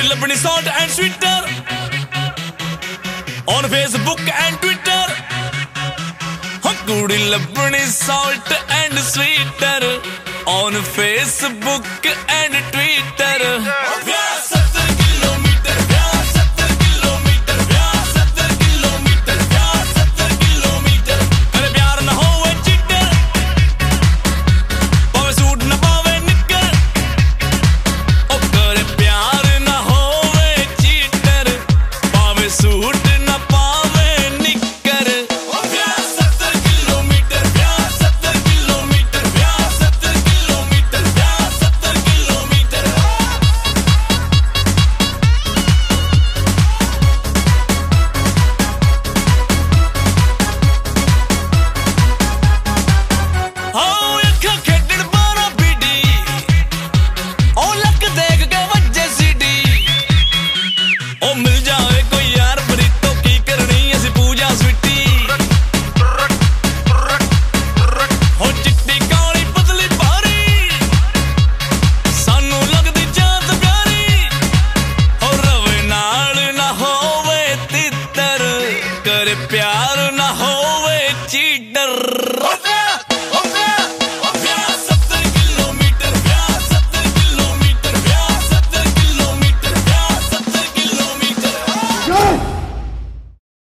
ਲੱਭਣੀ salt and sweeter on Facebook and Twitter ਹੋ ਕੁੜੀ ਲੱਭਣੀ salt and sweeter on Facebook and Twitter प्यार ना होवे चीटर।